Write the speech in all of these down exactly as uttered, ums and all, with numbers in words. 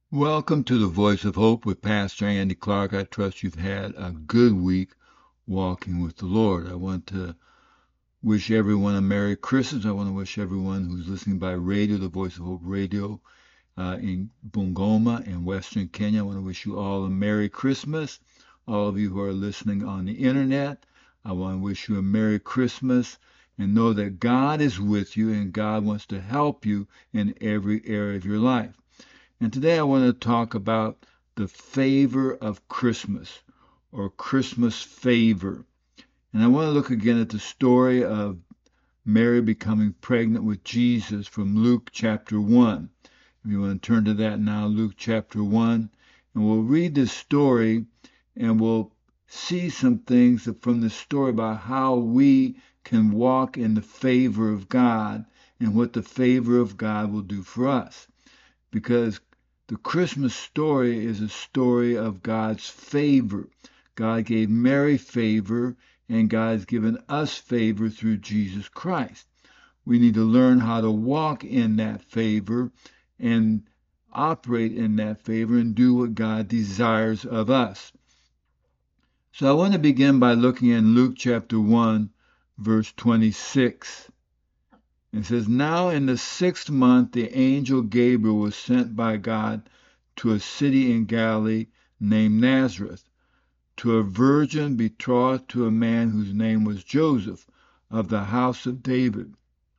Welcome to the Voice of Hope with Pastor Andy Clark. I trust you've had a good week walking with the Lord. I want to wish everyone a Merry Christmas. I want to wish everyone who's listening by radio, the Voice of Hope radio uh, in Bungoma in Western Kenya. I want to wish you all a Merry Christmas. All of you who are listening on the internet, I want to wish you a Merry Christmas and know that God is with you and God wants to help you in every area of your life. And today I want to talk about the favor of Christmas, or Christmas favor. And I want to look again at the story of Mary becoming pregnant with Jesus from Luke chapter one. If you want to turn to that now, Luke chapter one, and we'll read this story and we'll see some things from the story about how we can walk in the favor of God and what the favor of God will do for us. Because the Christmas story is a story of God's favor. God gave Mary favor, and God has given us favor through Jesus Christ. We need to learn how to walk in that favor and operate in that favor and do what God desires of us. So I want to begin by looking in Luke chapter one, verse twenty-six. It says, Now in the sixth month the angel Gabriel was sent by God to a city in Galilee named Nazareth, to a virgin betrothed to a man whose name was Joseph, of the house of David.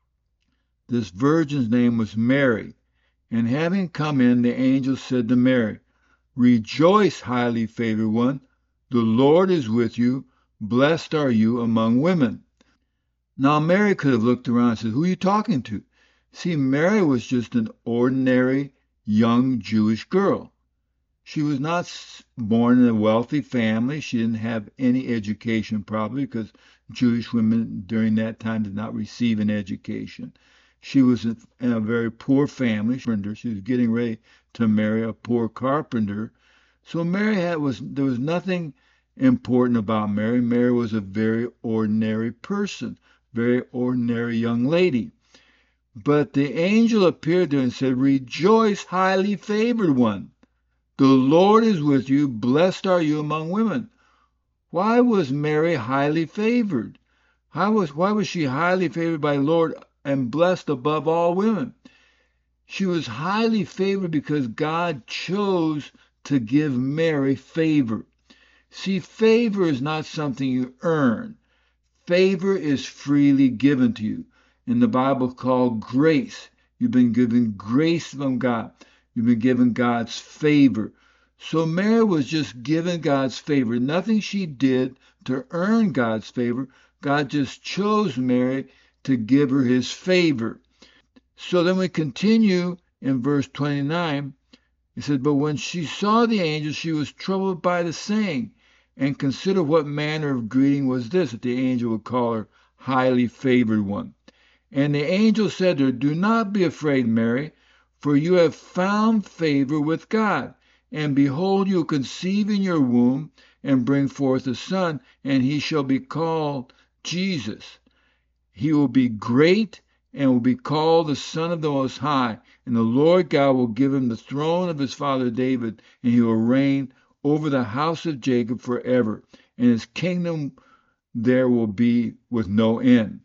This virgin's name was Mary. And having come in, the angel said to Mary, Rejoice, highly favored one, the Lord is with you, blessed are you among women. Now Mary could have looked around and said, Who are you talking to? See, Mary was just an ordinary young Jewish girl. She was not born in a wealthy family. She didn't have any education probably because Jewish women during that time did not receive an education. She was in a very poor family. She was getting ready to marry a poor carpenter. So Mary had was there was nothing important about Mary. Mary was a very ordinary person, very ordinary young lady. But the angel appeared to her and said, Rejoice, highly favored one. The Lord is with you. Blessed are you among women. Why was Mary highly favored? How was, why was she highly favored by the Lord and blessed above all women? She was highly favored because God chose to give Mary favor. See, favor is not something you earn. Favor is freely given to you. In the Bible called grace. You've been given grace from God. You've been given God's favor. So Mary was just given God's favor. Nothing she did to earn God's favor. God just chose Mary to give her his favor. So then we continue in verse twenty-nine. It said, But when she saw the angel, she was troubled by the saying, and considered what manner of greeting was this, that the angel would call her highly favored one. And the angel said to her, Do not be afraid, Mary, for you have found favor with God. And behold, you will conceive in your womb and bring forth a son, and he shall be called Jesus. He will be great and will be called the Son of the Most High. And the Lord God will give him the throne of his father David, and he will reign over the house of Jacob forever, and his kingdom there will be with no end.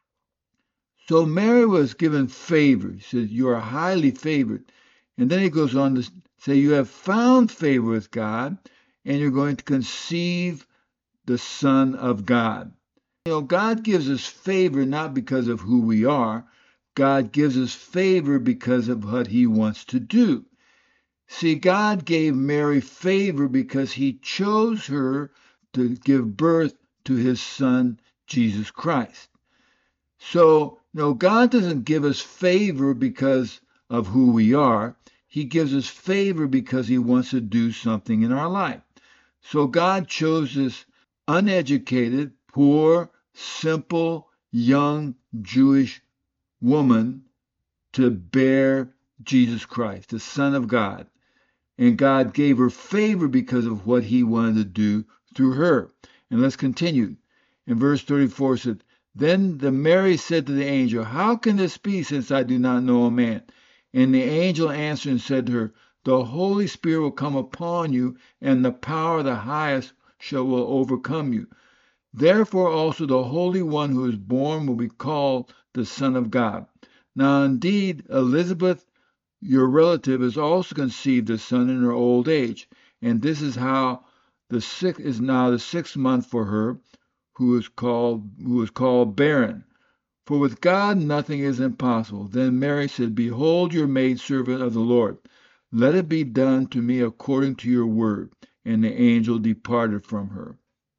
So Mary was given favor. He says, You are highly favored. And then he goes on to say, You have found favor with God, and you're going to conceive the Son of God. You know, God gives us favor not because of who we are. God gives us favor because of what he wants to do. See, God gave Mary favor because he chose her to give birth to his son, Jesus Christ. So, no, God doesn't give us favor because of who we are. He gives us favor because he wants to do something in our life. So God chose this uneducated, poor, simple, young Jewish woman to bear Jesus Christ, the Son of God. And God gave her favor because of what he wanted to do through her. And let's continue. In verse thirty-four it said, Then the Mary said to the angel, How can this be, since I do not know a man? And the angel answered and said to her, the Holy Spirit will come upon you, and the power of the highest shall will overcome you. Therefore also the Holy One who is born will be called the Son of God. Now indeed, Elizabeth, your relative, has also conceived a son in her old age, and this is how the sixth is now the sixth month for her, who is called who is called barren. For with God nothing is impossible. Then Mary said, Behold your maidservant of the Lord. Let it be done to me according to your word. And the angel departed from her.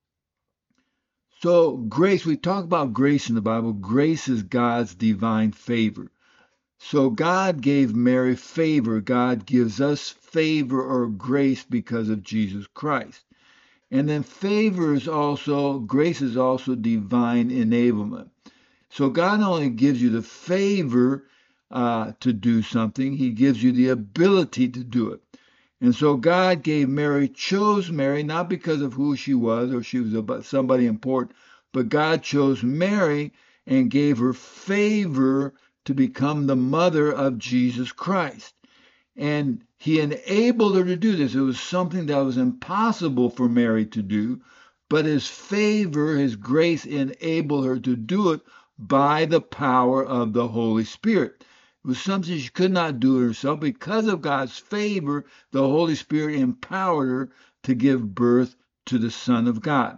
So grace, we talk about grace in the Bible. Grace is God's divine favor. So God gave Mary favor. God gives us favor or grace because of Jesus Christ. And then favor is also, grace is also divine enablement. So God not only gives you the favor uh, to do something, he gives you the ability to do it. And so God gave Mary, chose Mary, not because of who she was or she was somebody important, but God chose Mary and gave her favor to become the mother of Jesus Christ. And he enabled her to do this. It was something that was impossible for Mary to do, but his favor, his grace enabled her to do it by the power of the Holy Spirit. It was something she could not do herself. Because of God's favor, the Holy Spirit empowered her to give birth to the Son of God.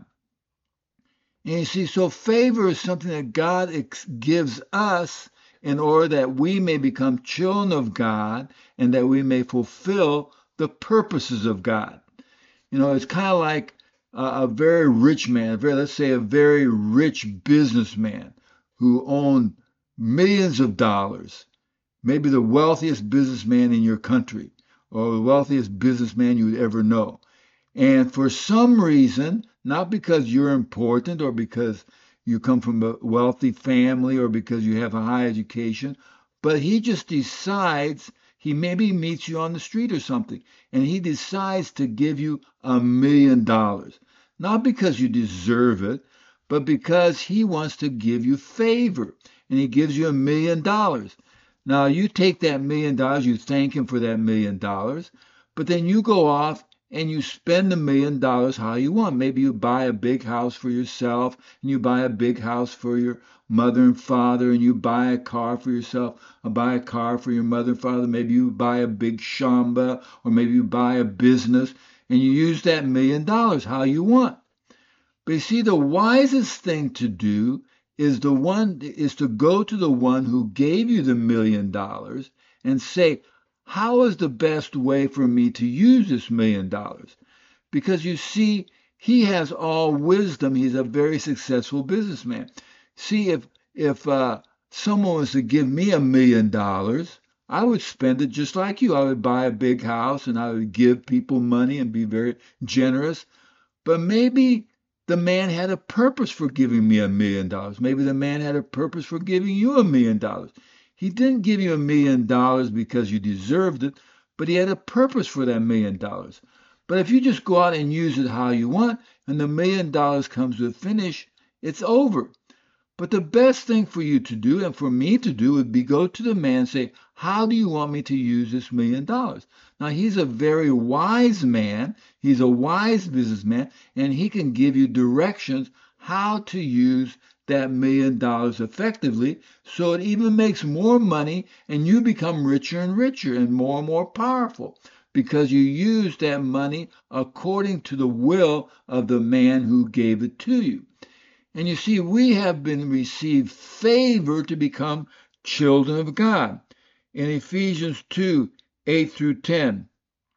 And you see, so favor is something that God gives us in order that we may become children of God and that we may fulfill the purposes of God. You know, it's kind of like a, a very rich man, a very, let's say a very rich businessman who owned millions of dollars, maybe the wealthiest businessman in your country or the wealthiest businessman you would ever know. And for some reason, not because you're important or because you come from a wealthy family or because you have a high education, but he just decides, he maybe meets you on the street or something, and he decides to give you a million dollars. Not because you deserve it, but because he wants to give you favor, and he gives you a million dollars. Now, you take that million dollars, you thank him for that million dollars, but then you go off and you spend the million dollars how you want. Maybe you buy a big house for yourself, and you buy a big house for your mother and father, and you buy a car for yourself, or buy a car for your mother and father. Maybe you buy a big shamba, or maybe you buy a business, and you use that million dollars how you want. But you see, the wisest thing to do is the one is to go to the one who gave you the million dollars and say, how is the best way for me to use this million dollars? Because you see, he has all wisdom. He's a very successful businessman. See, if if uh, someone was to give me a million dollars, I would spend it just like you. I would buy a big house and I would give people money and be very generous. But maybe the man had a purpose for giving me a million dollars. Maybe the man had a purpose for giving you a million dollars. He didn't give you a million dollars because you deserved it, but he had a purpose for that million dollars. But if you just go out and use it how you want, and the million dollars comes to a finish, it's over. But the best thing for you to do, and for me to do, would be go to the man and say, how do you want me to use this million dollars? Now, he's a very wise man. He's a wise businessman, and he can give you directions how to use that million dollars effectively, so it even makes more money and you become richer and richer and more and more powerful because you use that money according to the will of the man who gave it to you. And you see, we have been received favor to become children of God. In Ephesians two, eight through ten,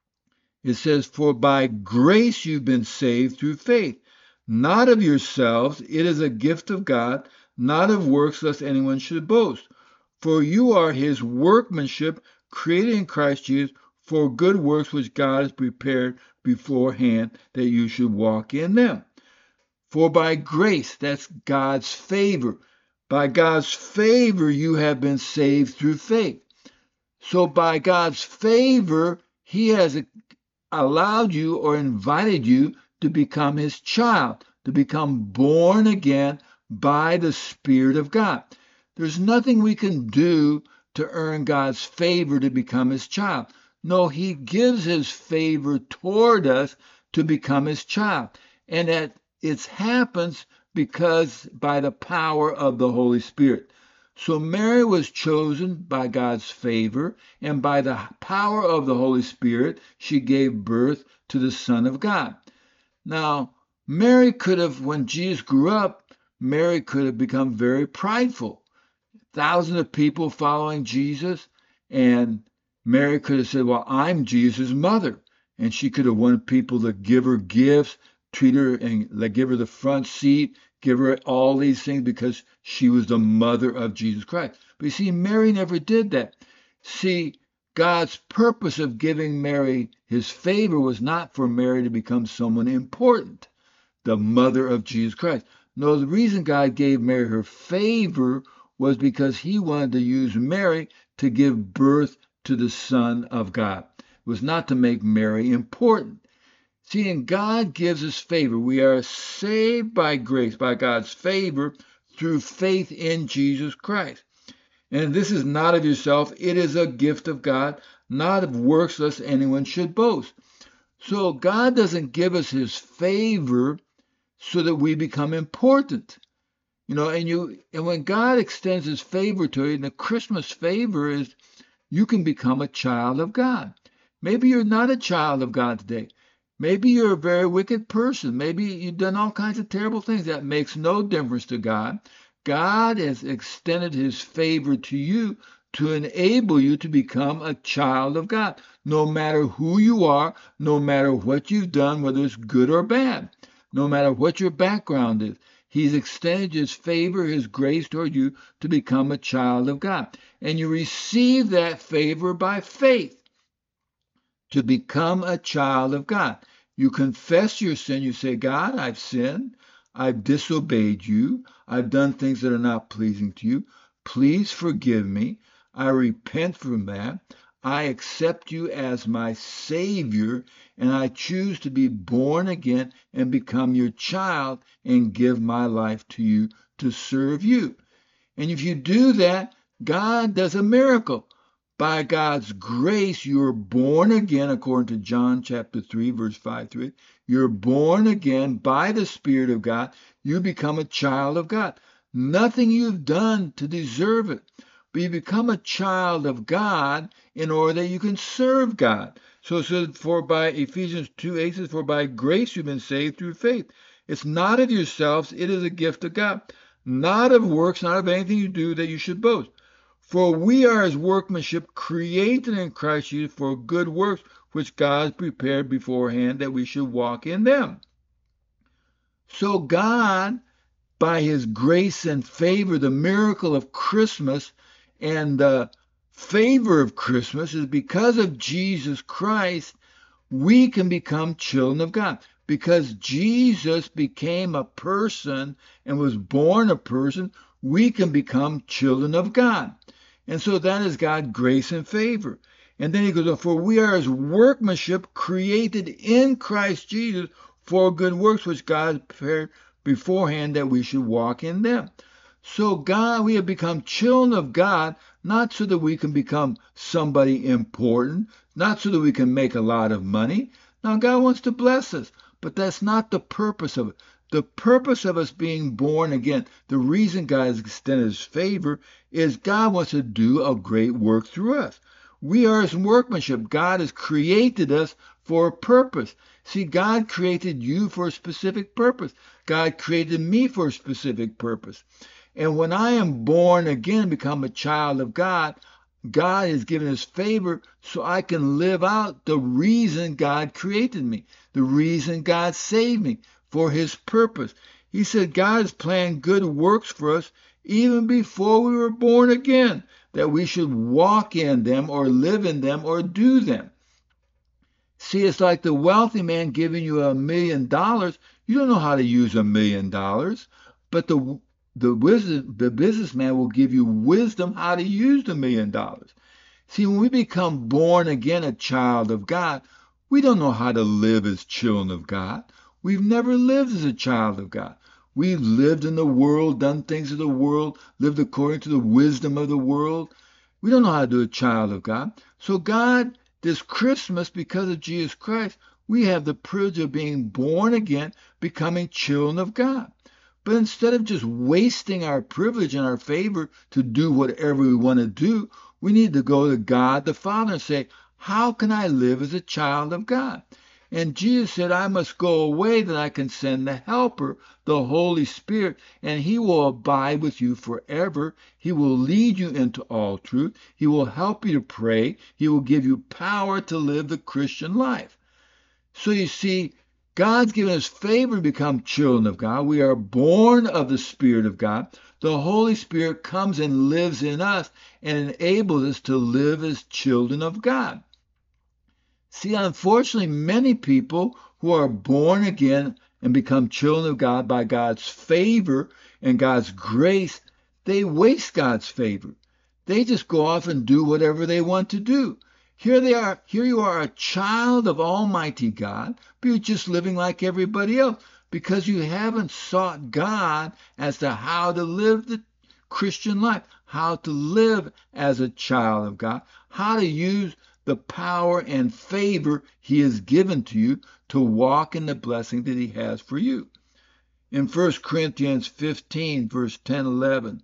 it says, for by grace you've been saved through faith, not of yourselves, it is a gift of God, not of works, lest anyone should boast. For you are his workmanship, created in Christ Jesus, for good works which God has prepared beforehand that you should walk in them. For by grace, that's God's favor. By God's favor, you have been saved through faith. So by God's favor, he has allowed you or invited you to become his child, to become born again by the Spirit of God. There's nothing we can do to earn God's favor to become his child. No, he gives his favor toward us to become his child. And that it happens because by the power of the Holy Spirit. So Mary was chosen by God's favor, and by the power of the Holy Spirit, she gave birth to the Son of God. Now, Mary could have, when Jesus grew up, Mary could have become very prideful. Thousands of people following Jesus, and Mary could have said, well, I'm Jesus' mother. And she could have wanted people to give her gifts, treat her and like, give her the front seat, give her all these things because she was the mother of Jesus Christ. But you see, Mary never did that. See, God's purpose of giving Mary his favor was not for Mary to become someone important, the mother of Jesus Christ. No, the reason God gave Mary her favor was because he wanted to use Mary to give birth to the Son of God. It was not to make Mary important. See, and God gives us favor. We are saved by grace, by God's favor, through faith in Jesus Christ. And this is not of yourself. It is a gift of God, not of works, lest anyone should boast. So God doesn't give us his favor so that we become important. You know, and you and when God extends his favor to you, and the Christmas favor is you can become a child of God. Maybe you're not a child of God today. Maybe you're a very wicked person. Maybe you've done all kinds of terrible things. That makes no difference to God. God has extended his favor to you to enable you to become a child of God, no matter who you are, no matter what you've done, whether it's good or bad, no matter what your background is. He's extended his favor, his grace toward you to become a child of God. And you receive that favor by faith to become a child of God. You confess your sin. You say, God, I've sinned. I've disobeyed you. I've done things that are not pleasing to you. Please forgive me. I repent from that. I accept you as my Savior, and I choose to be born again and become your child and give my life to you to serve you. And if you do that, God does a miracle. By God's grace, you're born again, according to John chapter three, verse five through eight. You're born again by the Spirit of God. You become a child of God. Nothing you've done to deserve it. But you become a child of God in order that you can serve God. So it says, for by Ephesians two eight says, for by grace you've been saved through faith. It's not of yourselves, it is a gift of God. Not of works, not of anything you do that you should boast. For we are his workmanship, created in Christ Jesus for good works, which God has prepared beforehand that we should walk in them. So God, by his grace and favor, the miracle of Christmas and the favor of Christmas is because of Jesus Christ, we can become children of God. Because Jesus became a person and was born a person, we can become children of God. And so that is God's grace and favor. And then he goes, for we are his workmanship created in Christ Jesus for good works, which God prepared beforehand that we should walk in them. So God, we have become children of God, not so that we can become somebody important, not so that we can make a lot of money. Now God wants to bless us, but that's not the purpose of it. The purpose of us being born again, the reason God has extended his favor, is God wants to do a great work through us. We are his workmanship. God has created us for a purpose. See, God created you for a specific purpose. God created me for a specific purpose. And when I am born again and become a child of God, God has given his favor so I can live out the reason God created me, the reason God saved me, for his purpose. He said God has planned good works for us even before we were born again, that we should walk in them or live in them or do them. See, it's like the wealthy man giving you a million dollars. You don't know how to use a million dollars, but the the wisdom, the businessman will give you wisdom how to use the million dollars. See, when we become born again, a child of God, we don't know how to live as children of God. We've never lived as a child of God. We've lived in the world, done things of the world, lived according to the wisdom of the world. We don't know how to do a child of God. So God This Christmas, because of Jesus Christ, we have the privilege of being born again, becoming children of God. But instead of just wasting our privilege and our favor to do whatever we want to do, we need to go to God the Father and say, how can I live as a child of God? And Jesus said, I must go away that I can send the Helper, the Holy Spirit, and He will abide with you forever. He will lead you into all truth. He will help you to pray. He will give you power to live the Christian life. So you see, God's given us favor to become children of God. We are born of the Spirit of God. The Holy Spirit comes and lives in us and enables us to live as children of God. See, unfortunately, many people who are born again and become children of God by God's favor and God's grace, they waste God's favor. They just go off and do whatever they want to do. Here they are, here you are, a child of Almighty God, but you're just living like everybody else because you haven't sought God as to how to live the Christian life, how to live as a child of God, how to use the power and favor He has given to you to walk in the blessing that He has for you. In First Corinthians fifteen, verse ten, eleven,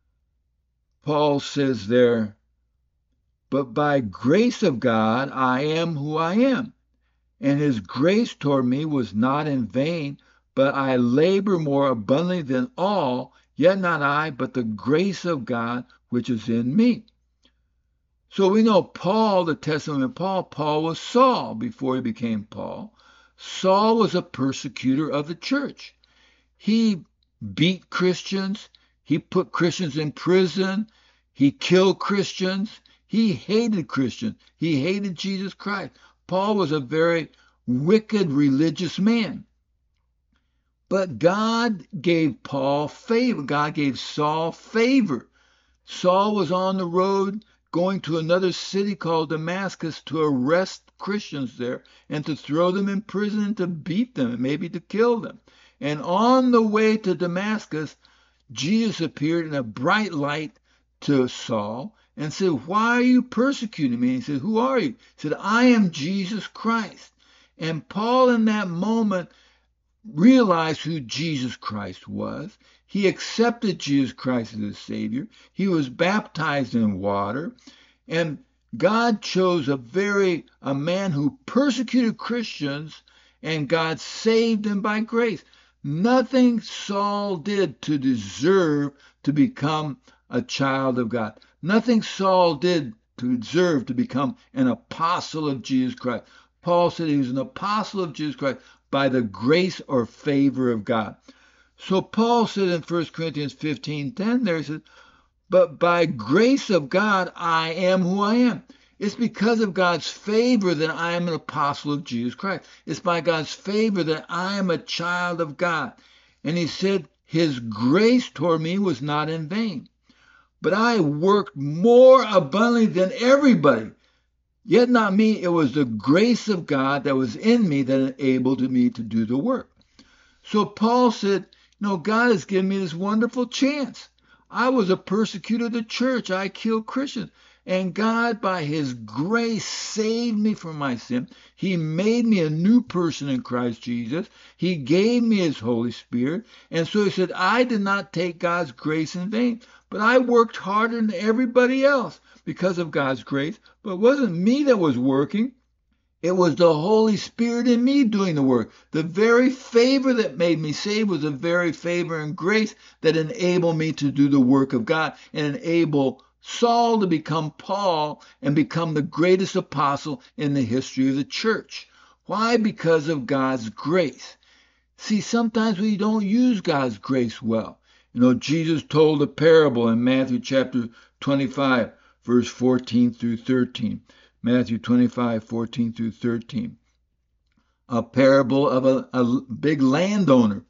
Paul says there, but by grace of God I am who I am, and His grace toward me was not in vain, but I labor more abundantly than all, yet not I, but the grace of God which is in me. So we know Paul, the testimony of Paul, Paul was Saul before he became Paul. Saul was a persecutor of the church. He beat Christians. He put Christians in prison. He killed Christians. He hated Christians. He hated Jesus Christ. Paul was a very wicked religious man. But God gave Paul favor. God gave Saul favor. Saul was on the road going to another city called Damascus to arrest Christians there and to throw them in prison and to beat them and maybe to kill them. And on the way to Damascus, Jesus appeared in a bright light to Saul and said, why are you persecuting me? And he said, who are you? He said, I am Jesus Christ. And Paul in that moment realized who Jesus Christ was. He accepted Jesus Christ as his Savior. He was baptized in water. And God chose a very, a man who persecuted Christians, and God saved him by grace. Nothing Saul did to deserve to become a child of God. Nothing Saul did to deserve to become an apostle of Jesus Christ. Paul said he was an apostle of Jesus Christ by the grace or favor of God. So Paul said in First Corinthians fifteen ten, there he says, but by grace of God, I am who I am. It's because of God's favor that I am an apostle of Jesus Christ. It's by God's favor that I am a child of God. And he said, His grace toward me was not in vain. But I worked more abundantly than everybody. Yet not me, it was the grace of God that was in me that enabled me to do the work. So Paul said, you know, God has given me this wonderful chance. I was a persecutor of the church. I killed Christians. And God, by His grace, saved me from my sin. He made me a new person in Christ Jesus. He gave me His Holy Spirit. And so He said, I did not take God's grace in vain, but I worked harder than everybody else because of God's grace. But it wasn't me that was working. It was the Holy Spirit in me doing the work. The very favor that made me saved was the very favor and grace that enabled me to do the work of God and enable Saul to become Paul and become the greatest apostle in the history of the church. Why? Because of God's grace. See, sometimes we don't use God's grace well. You know, Jesus told a parable in Matthew chapter twenty-five, verse fourteen through thirteen. Matthew twenty-five, fourteen through thirteen. A parable of a, a big landowner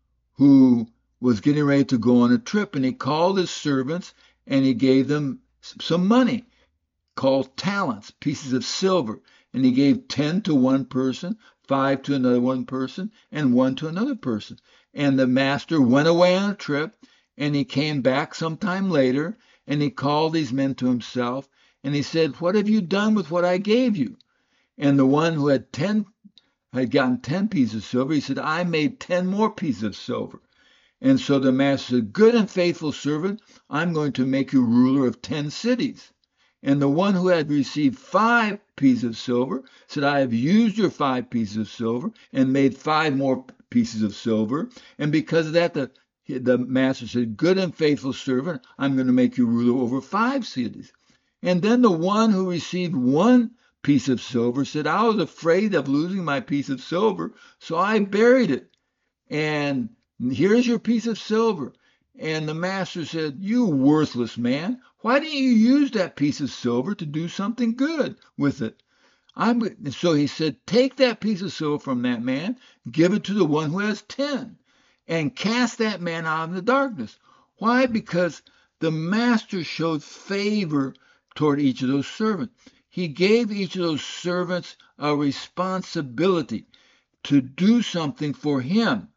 who was getting ready to go on a trip, and he called his servants and he gave them some money called talents, pieces of silver. And he gave ten to one person, five to another one person, and one to another person. And the master went away on a trip, and he came back sometime later, and he called these men to himself, And he said, what have you done with what I gave you? And the one who had ten had gotten ten pieces of silver, he said, I made ten more pieces of silver. And so the master said, good and faithful servant, I'm going to make you ruler of ten cities. And the one who had received five pieces of silver said, I have used your five pieces of silver and made five more pieces of silver. And because of that, the, the master said, good and faithful servant, I'm going to make you ruler over five cities. And then the one who received one piece of silver said, I was afraid of losing my piece of silver, so I buried it. And here's your piece of silver. And the master said, you worthless man, why didn't you use that piece of silver to do something good with it? I'm, so he said, take that piece of silver from that man, give it to the one who has ten, and cast that man out in the darkness. Why? Because the master showed favor toward each of those servants. He gave each of those servants a responsibility to do something for him.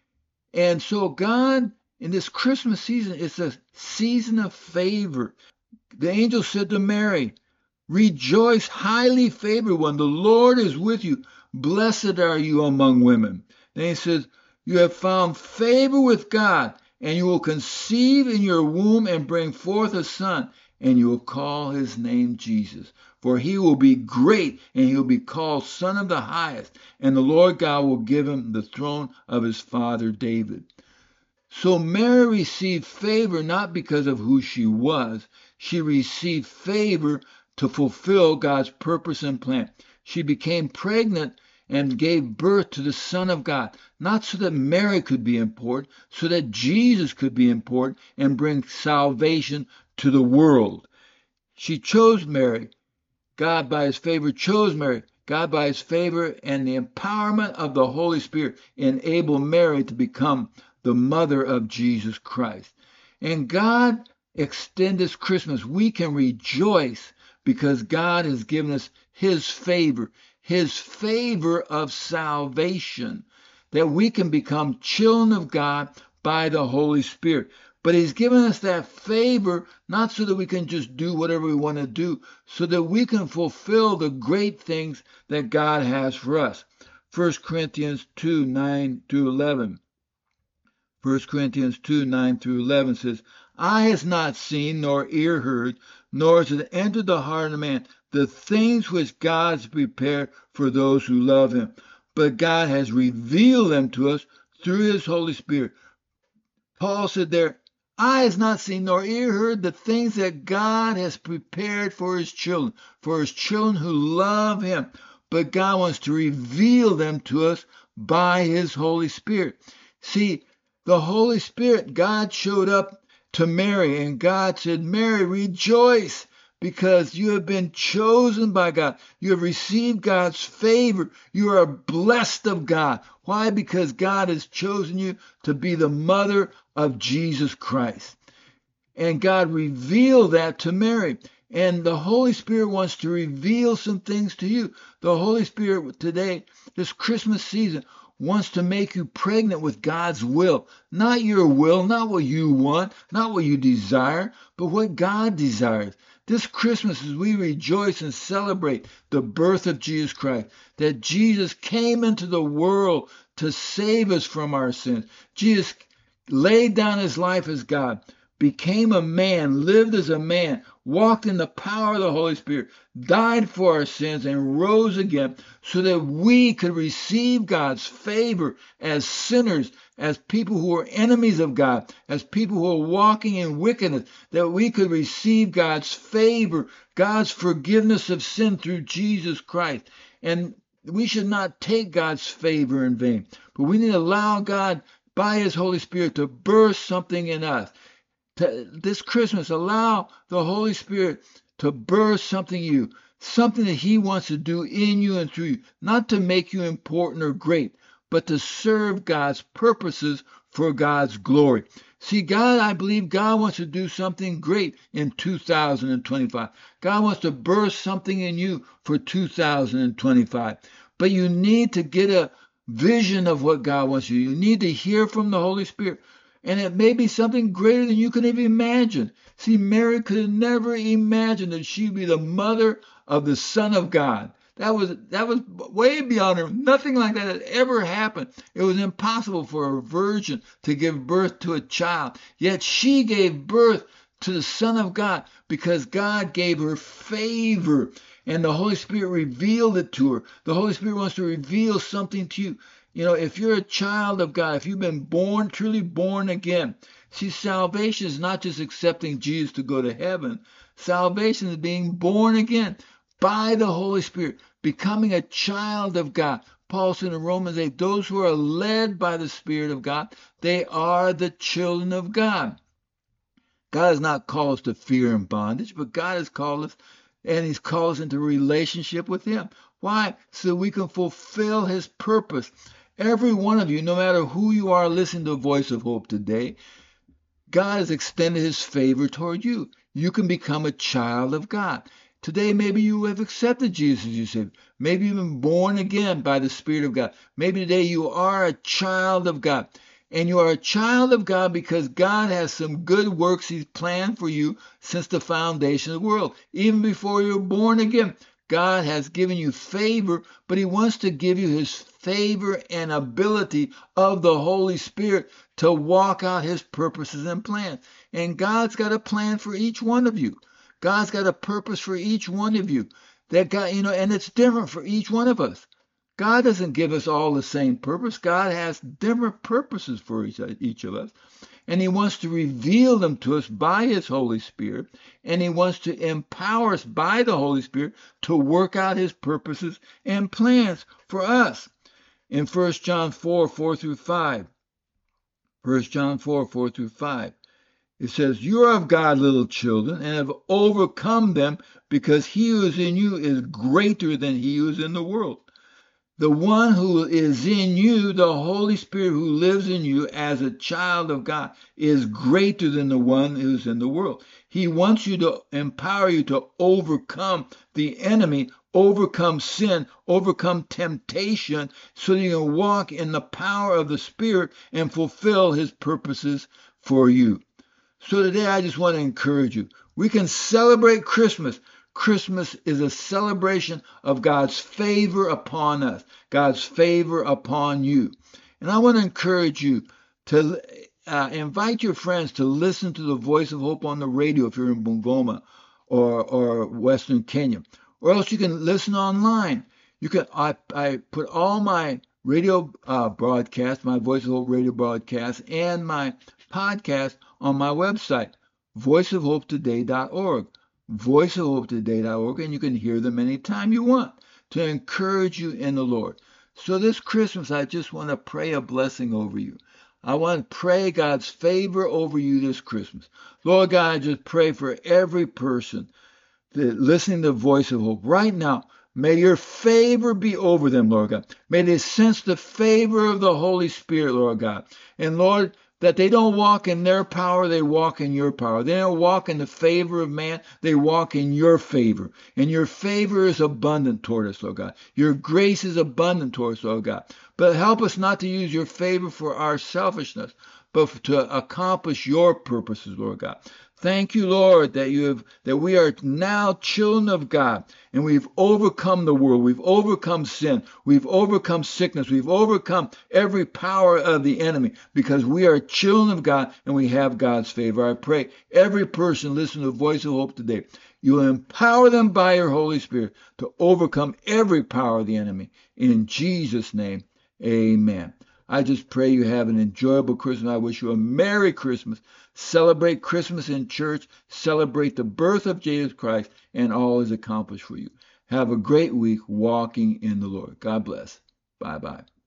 And so God, in this Christmas season, it's a season of favor. The angel said to Mary, rejoice, highly favored one, the Lord is with you. Blessed are you among women. Then he says, you have found favor with God, and you will conceive in your womb and bring forth a son, and you will call his name Jesus. For he will be great, and he will be called Son of the Highest, and the Lord God will give him the throne of his father David. So Mary received favor not because of who she was. She received favor to fulfill God's purpose and plan. She became pregnant and gave birth to the Son of God, not so that Mary could be important, so that Jesus could be important and bring salvation to the world. She chose Mary. God, by his favor, chose Mary. God, by his favor and the empowerment of the Holy Spirit, enabled Mary to become the mother of Jesus Christ. And God extend this Christmas. We can rejoice because God has given us his favor, his favor of salvation, that we can become children of God by the Holy Spirit. But he's given us that favor not so that we can just do whatever we want to do, so that we can fulfill the great things that God has for us. First Corinthians two, nine through eleven. First Corinthians two, nine through eleven says, eye has not seen, nor ear heard, nor has it entered the heart of man, the things which God has prepared for those who love him. But God has revealed them to us through his Holy Spirit. Paul said there, eye has not seen nor ear heard the things that God has prepared for his children, for his children who love him. But God wants to reveal them to us by his Holy Spirit. See, the Holy Spirit, God showed up to Mary, and God said, Mary, rejoice, because you have been chosen by God. You have received God's favor. You are blessed of God. Why? Because God has chosen you to be the mother of Jesus Christ. And God revealed that to Mary. And the Holy Spirit wants to reveal some things to you. The Holy Spirit today, this Christmas season, wants to make you pregnant with God's will. Not your will, not what you want, not what you desire, but what God desires. This Christmas, as we rejoice and celebrate the birth of Jesus Christ, that Jesus came into the world to save us from our sins. Jesus laid down his life as God, became a man, lived as a man, walked in the power of the Holy Spirit, died for our sins, and rose again so that we could receive God's favor as sinners, as people who are enemies of God, as people who are walking in wickedness, that we could receive God's favor, God's forgiveness of sin through Jesus Christ. And we should not take God's favor in vain, but we need to allow God by his Holy Spirit to birth something in us. To, this Christmas, allow the Holy Spirit to birth something in you, something that he wants to do in you and through you, not to make you important or great, but to serve God's purposes for God's glory. See, God, I believe God wants to do something great in two thousand twenty-five. God wants to birth something in you for two thousand twenty-five. But you need to get a vision of what God wants you. You need to hear from the Holy Spirit. And it may be something greater than you can even imagine. See, Mary could have never imagined that she'd be the mother of the Son of God. That was that was way beyond her. Nothing like that had ever happened. It was impossible for a virgin to give birth to a child. Yet she gave birth to the Son of God because God gave her favor. And the Holy Spirit revealed it to her. The Holy Spirit wants to reveal something to you. You know, if you're a child of God, if you've been born, truly born again, see, salvation is not just accepting Jesus to go to heaven. Salvation is being born again by the Holy Spirit, becoming a child of God. Paul said in Romans eight, those who are led by the Spirit of God, they are the children of God. God has not called us to fear and bondage, but God has called us, and he's called us into relationship with him. Why? So we can fulfill his purpose. Every one of you, no matter who you are listening to the Voice of Hope today, God has extended his favor toward you. You can become a child of God. Today, maybe you have accepted Jesus as your Savior. Maybe you've been born again by the Spirit of God. Maybe today you are a child of God. And you are a child of God because God has some good works he's planned for you since the foundation of the world. Even before you were born again, God has given you favor, but he wants to give you his favor and ability of the Holy Spirit to walk out his purposes and plans. And God's got a plan for each one of you. God's got a purpose for each one of you. That God, you know, and it's different for each one of us. God doesn't give us all the same purpose. God has different purposes for each, each of us. And he wants to reveal them to us by his Holy Spirit. And he wants to empower us by the Holy Spirit to work out his purposes and plans for us. In First John four, four through five, First John four, four through five, it says, you are of God, little children, and have overcome them, because he who is in you is greater than he who is in the world. The one who is in you, the Holy Spirit who lives in you as a child of God, is greater than the one who's in the world. He wants you to empower you to overcome the enemy, overcome sin, overcome temptation, so that you can walk in the power of the Spirit and fulfill his purposes for you. So today I just want to encourage you. We can celebrate Christmas. Christmas is a celebration of God's favor upon us, God's favor upon you. And I want to encourage you to uh, invite your friends to listen to the Voice of Hope on the radio if you're in Bungoma or, or Western Kenya. Or else you can listen online. You can. I, I put all my radio uh, broadcasts, my Voice of Hope radio broadcasts, and my podcast on my website, voice of hope today dot org. voice of hope today dot org, and you can hear them anytime you want to encourage you in the Lord. So this Christmas, I just want to pray a blessing over you. I want to pray God's favor over you this Christmas. Lord God, I just pray for every person that listening to the Voice of Hope right now. May your favor be over them, Lord God. May they sense the favor of the Holy Spirit, Lord God. And Lord, that they don't walk in their power, they walk in your power. They don't walk in the favor of man, they walk in your favor. And your favor is abundant toward us, Lord God. Your grace is abundant toward us, Lord God. But help us not to use your favor for our selfishness, but to accomplish your purposes, Lord God. Thank you, Lord, that you have that we are now children of God, and we've overcome the world. We've overcome sin. We've overcome sickness. We've overcome every power of the enemy because we are children of God and we have God's favor. I pray every person listening to the Voice of Hope today, you will empower them by your Holy Spirit to overcome every power of the enemy. In Jesus' name, amen. I just pray you have an enjoyable Christmas. I wish you a Merry Christmas. Celebrate Christmas in church. Celebrate the birth of Jesus Christ and all is accomplished for you. Have a great week walking in the Lord. God bless. Bye-bye.